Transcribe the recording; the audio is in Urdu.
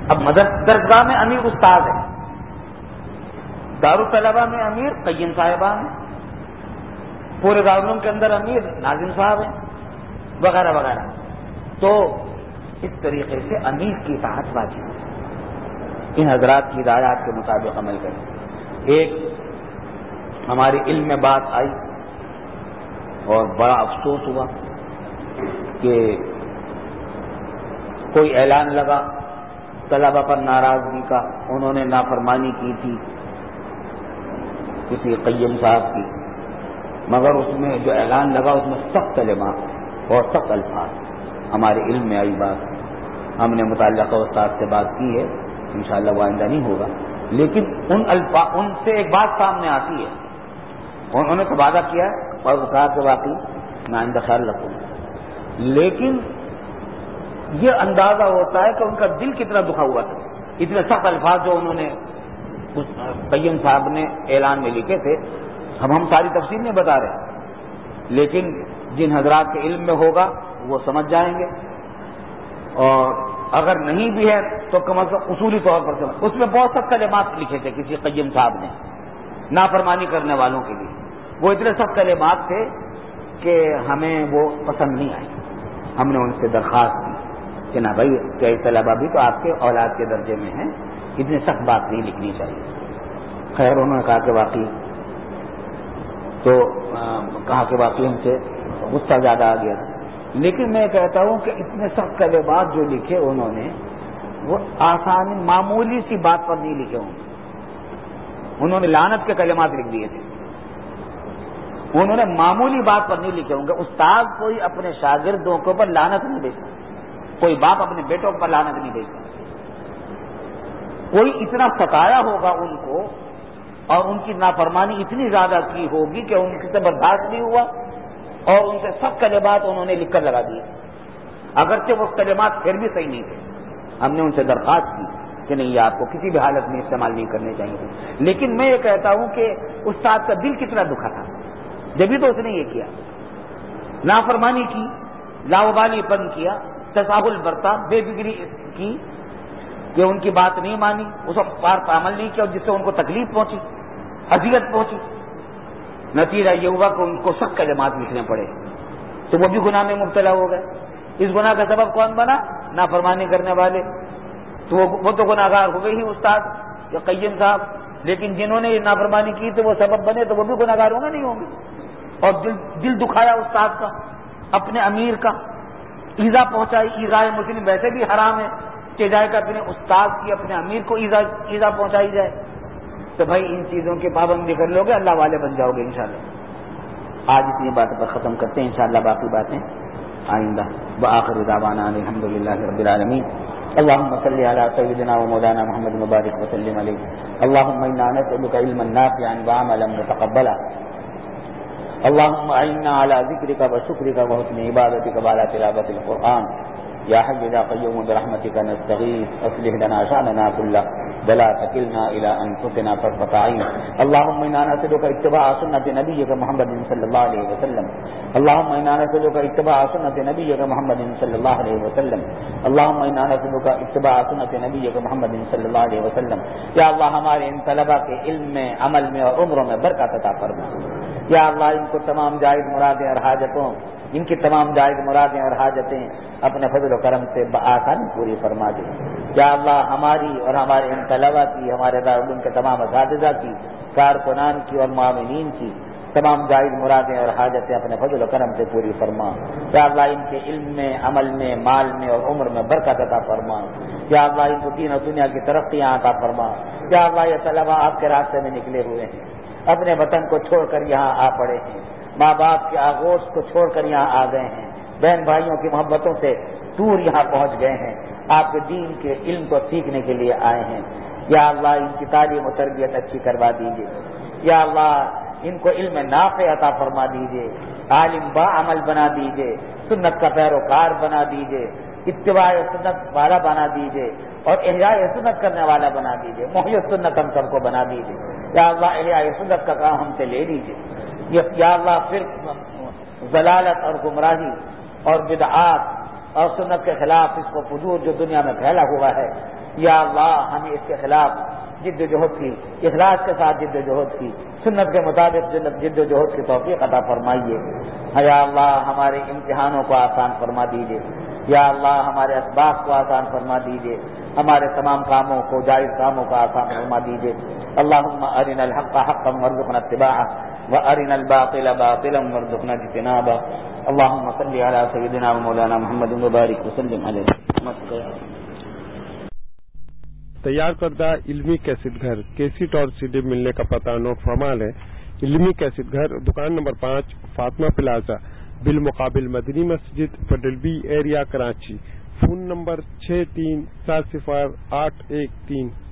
اب درسگاہ میں امیر استاد ہے، دارالطلبہ میں امیر قیم صاحبان ہیں، پورے دارالعلوم کے اندر امیر ناظم صاحب ہیں، وغیرہ وغیرہ. تو اس طریقے سے امیر کی اطاعت واجب ہے. ان حضرات کی ہدایات کے مطابق عمل کریں. ایک ہمارے علم میں بات آئی اور بڑا افسوس ہوا کہ کوئی اعلان لگا طلبہ پر ناراضگی کا، انہوں نے نافرمانی کی تھی کسی قیم صاحب کی، مگر اس میں جو اعلان لگا اس میں سخت کلمات اور سخت الفاظ. ہمارے علم میں آئی بات، ہم نے متعلقہ استاد سے بات کی ہے، انشاءاللہ وہ آئندہ نہیں ہوگا، لیکن ان سے ایک بات سامنے آتی ہے. انہوں نے تو وعدہ کیا اور وہ کہا کہ واقعی میں آئندہ خیال رکھوں گا، لیکن یہ اندازہ ہوتا ہے کہ ان کا دل کتنا دکھا ہوا تھا. اتنے سخت الفاظ جو انہوں نے قیم صاحب نے اعلان میں لکھے تھے، ہم ساری تفصیل نہیں بتا رہے، لیکن جن حضرات کے علم میں ہوگا وہ سمجھ جائیں گے، اور اگر نہیں بھی ہے تو کم از کم اصولی طور پر سمجھ. اس میں بہت سخت کلمات لکھے تھے کسی قیم صاحب نے نافرمانی کرنے والوں کے لیے. وہ اتنے سخت کلمات تھے کہ ہمیں وہ پسند نہیں آئے. ہم نے ان سے درخواست کی کہ نہ بھائی کئی طلبہ بھی تو آپ کے اولاد کے درجے میں ہیں، اتنی سخت بات نہیں لکھنی چاہیے. خیر انہوں نے کہا کہ واقعی ہم سے غصہ زیادہ آ گیا تھا. لیکن میں کہتا ہوں کہ اتنے سخت کلمات جو لکھے انہوں نے وہ آسان معمولی سی بات پر نہیں لکھے ہوں گے. انہوں نے لعنت کے کلمات لکھ دیے تھے، انہوں نے معمولی بات پر نہیں لکھے ہوں گے. استاد کوئی اپنے شاگردوں کے اوپر لعنت نہیں بھیجتا، کوئی باپ اپنے بیٹوں پر لعنت نہیں بھیجتا. کوئی اتنا ستایا ہوگا ان کو اور ان کی نافرمانی اتنی زیادہ کی ہوگی کہ ان سے برداشت نہیں ہوا اور ان سے سب کلمات انہوں نے لکھ کر لگا دیے، اگرچہ وہ کلمات پھر بھی صحیح نہیں تھے. ہم نے ان سے درخواست کی کہ نہیں یہ آپ کو کسی بھی حالت میں استعمال نہیں کرنے چاہیے. لیکن میں یہ کہتا ہوں کہ استاد کا دل کتنا دکھا تھا جبھی تو اس نے یہ کیا، نافرمانی کی، لاوبالی پن کیا، تساہل برتا، بے فکری کی کہ ان کی بات نہیں مانی، اس پر عمل نہیں کیا جس سے ان کو تکلیف پہنچی، اذیت پہنچی. نتیجہ یہ ہوا کہ ان کو سخت کلمات لکھنے پڑے، تو وہ بھی گناہ میں مبتلا ہو گئے. اس گناہ کا سبب کون بنا؟ نافرمانی کرنے والے. تو وہ تو گناہگار ہو گئے ہی استاد یا قیم صاحب، لیکن جنہوں نے یہ نافرمانی کی تو وہ سبب بنے تو وہ بھی گناہگار ہوں گے نہیں ہوں گے. اور دل دکھایا استاد کا، اپنے امیر کا، ایذا پہنچائی. ایذائے مسلم ویسے بھی حرام ہے کہ جائے کہ اپنے استاد کی اپنے امیر کو ایذا پہنچائی جائے. تو بھائی ان چیزوں کے پابندی کر لو گے اللہ والے بن جاؤ گے انشاءاللہ. آج اتنی بات پر ختم کرتے ہیں، انشاءاللہ باقی باتیں آئندہ. وآخر دعوانا الحمدللہ رب العالمین. اللهم صل على سيدنا ومولانا محمد مبارك وسلم عليه. اللهم انا نسألك علما نافعا وعملا متقبلا. اللهم اعنا على ذكرك وشكرك وحسن عبادتك وعلى تلاوة القرآن. یا حی یا قیوم برحمتک نستغیث اصلح لنا شأننا كله ولا تکلنا الى انفسنا طرفة عین. اللهم انا نسألك اتباع سنة نبيك محمد صلی اللہ علیہ وسلم. اللهم انا نسألك اتباع سنة نبيك محمد صلی اللہ علیہ وسلم. اللهم انا نسألك اتباع سنة نبيك محمد صلی اللہ علیہ وسلم. یا اللہ ہمارے ان طلبہ کے علم میں، عمل میں اور عمروں میں برکت عطا فرما. یا اللہ ان کو تمام جائز مرادیں اور حاجتوں، ان کی تمام جائز مرادیں اور حاجتیں اپنے فضل و کرم سے بآسانی پوری فرما دے. یا اللہ ہماری اور ہمارے ان طلبہ کی، ہمارے دارالعلوم کے تمام اساتذہ کی، کارکنان کی اور معاونین کی تمام جائز مرادیں اور حاجتیں اپنے فضل و کرم سے پوری فرما. یا اللہ ان کے علم میں، عمل میں، مال میں اور عمر میں برکت عطا فرما. یا اللہ ان کو دین و دنیا کی ترقیاں عطا فرما. یا اللہ یہ طلبہ آپ کے راستے میں نکلے ہوئے ہیں، اپنے وطن کو چھوڑ کر یہاں آ پڑے ہیں، ماں باپ کے آغوش کو چھوڑ کر یہاں آ گئے ہیں، بہن بھائیوں کی محبتوں سے دور یہاں پہنچ گئے ہیں، آپ کے دین کے علم کو سیکھنے کے لیے آئے ہیں. یا اللہ ان کی تعلیم و تربیت اچھی کروا دیجیے. یا اللہ ان کو علم نافع عطا فرما دیجیے، عالم با عمل بنا دیجیے، سنت کا پیروکار بنا دیجیے، اتباع سنت والا بنا دیجیے اور احیاء سنت کرنے والا بنا دیجیے. محی سنت ہم سب کو بنا دیجیے. یا اللہ احیاء سنت کا کام ہم سے لے لیجیے. یا اللہ پھر ضلالت اور گمراہی اور بدعات اور سنت کے خلاف اس کو فجور جو دنیا میں پھیلا ہوا ہے، یا اللہ ہمیں اس کے خلاف جد و جہد کی، اخلاص کے ساتھ جد و جہد کی، سنت کے مطابق جد و جہد کی توفیق عطا فرمائیے۔ یا اللہ ہمارے امتحانوں کو آسان فرما دیجیے، یا اللہ ہمارے اسباب کو آسان فرما دیجیے، ہمارے تمام کاموں کو، جائز کاموں کو آسان فرما دیجیے۔ اللہم ارنا الحق حقا وارزقنا اتباعہ وارنا الباطل باطلا وارزقنا اجتنابہ۔ اللہم صل علی سیدنا و مولانا محمد وبارک وسلم علیہ۔ تیار کردہ علمی کیسٹ گھر، کیسٹ اور سی ڈی ملنے کا پتہ نوٹ فرما لیں۔ علمی کیسٹ گھر، دکان نمبر 5، فاطمہ پلازا، بالمقابل Madni Masjid, federal B area, Karachi. Phone number 63708113۔